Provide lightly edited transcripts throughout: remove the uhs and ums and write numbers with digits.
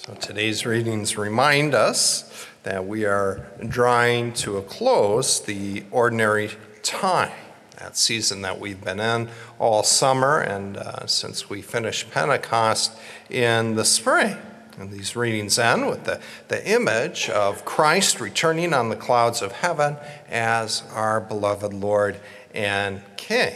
So today's readings remind us that we are drawing to a close the ordinary time, that season that we've been in all summer and since we finished Pentecost in the spring. And these readings end with the image of Christ returning on the clouds of heaven as our beloved Lord and King.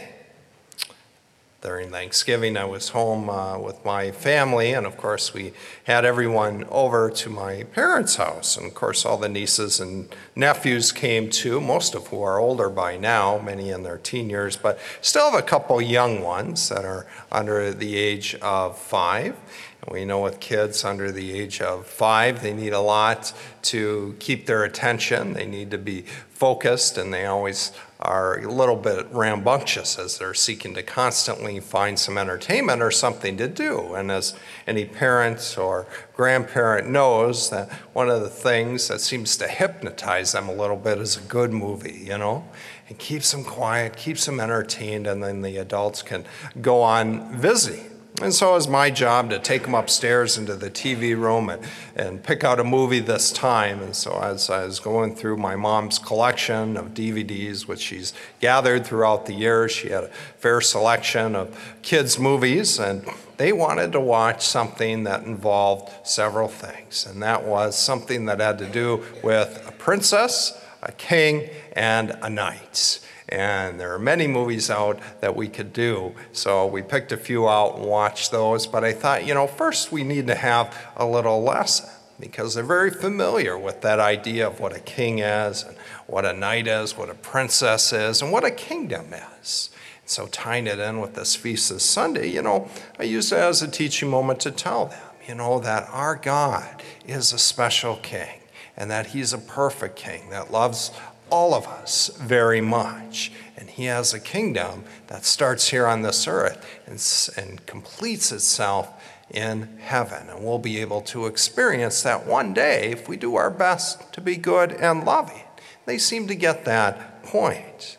During Thanksgiving, I was home with my family, and of course we had everyone over to my parents' house. And of course all the nieces and nephews came too, most of who are older by now, many in their teen years, but still have a couple young ones that are under the age of 5. And we know with kids under the age of 5, they need a lot to keep their attention. They need to be focused, and they always are a little bit rambunctious as they're seeking to constantly find some entertainment or something to do. And as any parent or grandparent knows, that one of the things that seems to hypnotize them a little bit is a good movie, It keeps them quiet, keeps them entertained, and then the adults can go on visiting. And so it's my job to take them upstairs into the TV room and pick out a movie this time. And so as I was going through my mom's collection of DVDs, which she's gathered throughout the years, she had a fair selection of kids' movies, and they wanted to watch something that involved several things. And that was something that had to do with a princess, a king, and a knight. And there are many movies out that we could do. So we picked a few out and watched those. But I thought, first we need to have a little lesson, because they're very familiar with that idea of what a king is and what a knight is, what a princess is, and what a kingdom is. So tying it in with this feast this Sunday, I used it as a teaching moment to tell them, that our God is a special king and that he's a perfect king that loves all of us very much. And he has a kingdom that starts here on this earth and completes itself in heaven. And we'll be able to experience that one day if we do our best to be good and loving. They seem to get that point.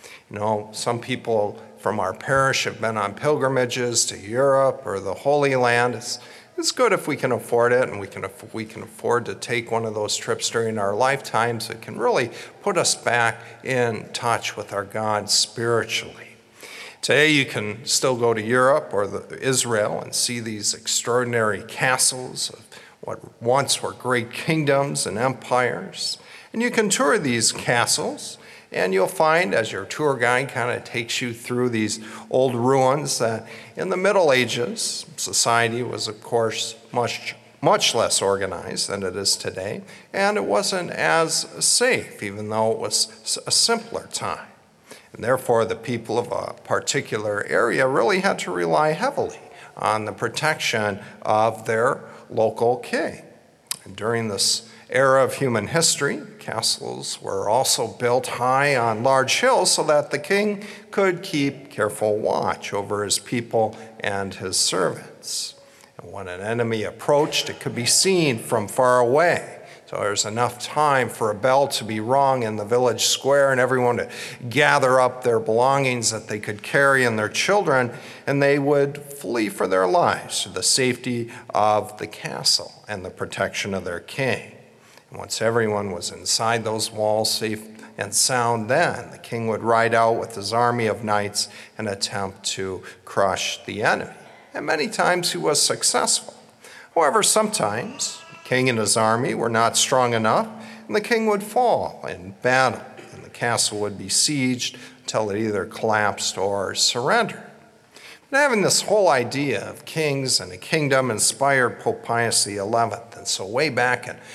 Some people from our parish have been on pilgrimages to Europe or the Holy Land. It's good if we can afford it, and if we can afford to take one of those trips during our lifetimes. It can really put us back in touch with our God spiritually. Today you can still go to Europe or Israel and see these extraordinary castles of what once were great kingdoms and empires. And you can tour these castles, and you'll find, as your tour guide kind of takes you through these old ruins, that in the Middle Ages, society was, of course, much less organized than it is today, and it wasn't as safe, even though it was a simpler time. And therefore, the people of a particular area really had to rely heavily on the protection of their local king. And during this era of human history, castles were also built high on large hills so that the king could keep careful watch over his people and his servants. And when an enemy approached, it could be seen from far away. So there's enough time for a bell to be rung in the village square and everyone to gather up their belongings that they could carry and their children, and they would flee for their lives to the safety of the castle and the protection of their king. Once everyone was inside those walls, safe and sound, then the king would ride out with his army of knights and attempt to crush the enemy. And many times he was successful. However, sometimes the king and his army were not strong enough, and the king would fall in battle, and the castle would be sieged until it either collapsed or surrendered. But having this whole idea of kings and a kingdom inspired Pope Pius XI. And so way back in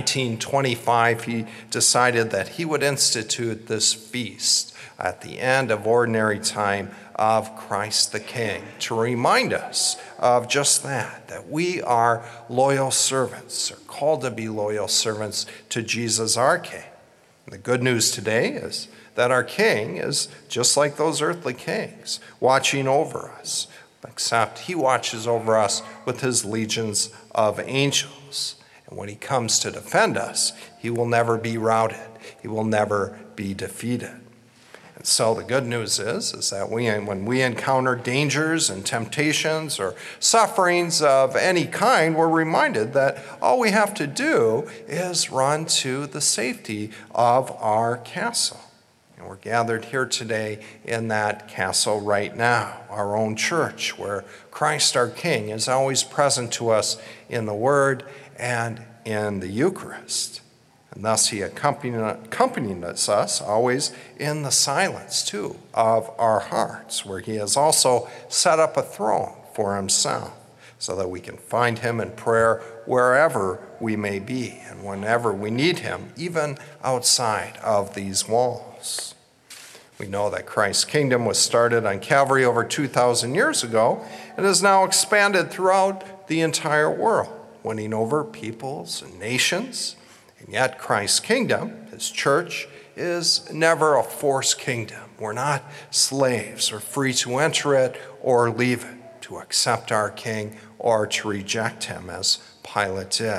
1925, he decided that he would institute this feast at the end of ordinary time of Christ the King to remind us of just that we are loyal servants, or called to be loyal servants to Jesus our King. And the good news today is that our King is just like those earthly kings, watching over us, except he watches over us with his legions of angels. And when he comes to defend us, he will never be routed. He will never be defeated. And so the good news is that when we encounter dangers and temptations or sufferings of any kind, we're reminded that all we have to do is run to the safety of our castle. And we're gathered here today in that castle right now, our own church, where Christ our King is always present to us in the Word and in the Eucharist. And thus he accompanies us always in the silence, too, of our hearts, where he has also set up a throne for himself so that we can find him in prayer wherever we may be and whenever we need him, even outside of these walls. We know that Christ's kingdom was started on Calvary over 2,000 years ago and is now expanded throughout the entire world, winning over peoples and nations. And yet Christ's kingdom, his church, is never a forced kingdom. We're not slaves or free to enter it or leave it, to accept our king or to reject him as Pilate did.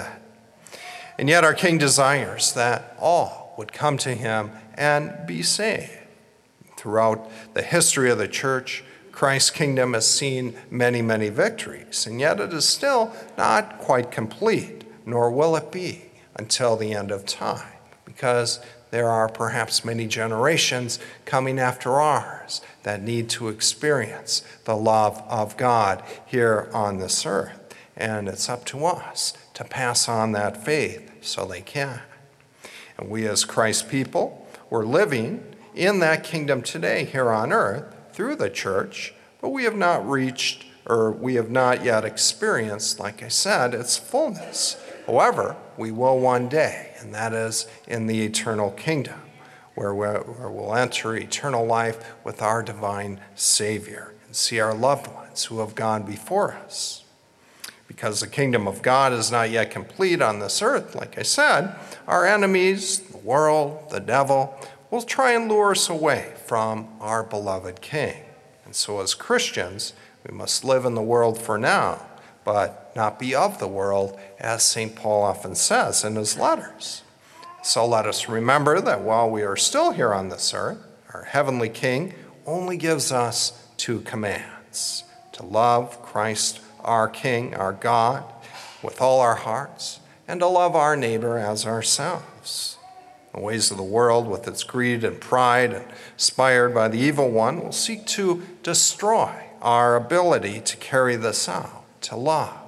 And yet our king desires that all would come to him and be saved. Throughout the history of the church, Christ's kingdom has seen many, many victories, and yet it is still not quite complete, nor will it be until the end of time, because there are perhaps many generations coming after ours that need to experience the love of God here on this earth. And it's up to us to pass on that faith so they can. And we as Christ's people, we're living in that kingdom today here on earth through the church, but we have not reached, or we have not yet experienced, like I said, its fullness. However, we will one day, and that is in the eternal kingdom, where we'll enter eternal life with our divine Savior and see our loved ones who have gone before us. Because the kingdom of God is not yet complete on this earth, like I said, our enemies, the world, the devil, will try and lure us away from our beloved King. And so as Christians, we must live in the world for now, but not be of the world, as St. Paul often says in his letters. So let us remember that while we are still here on this earth, our heavenly King only gives us 2 commands: to love Christ our King, our God, with all our hearts, and to love our neighbor as ourselves. The ways of the world, with its greed and pride, inspired by the evil one, will seek to destroy our ability to carry this out, to love.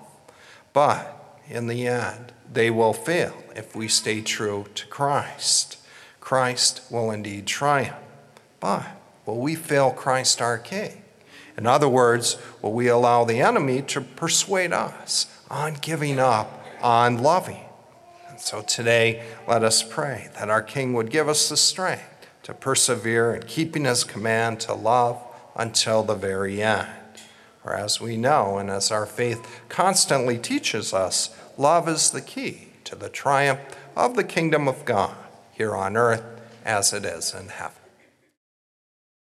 But in the end, they will fail if we stay true to Christ. Christ will indeed triumph. But will we fail Christ our King? In other words, will we allow the enemy to persuade us on giving up on loving? And so today, let us pray that our King would give us the strength to persevere in keeping his command to love until the very end. For as we know, and as our faith constantly teaches us, love is the key to the triumph of the kingdom of God here on earth as it is in heaven.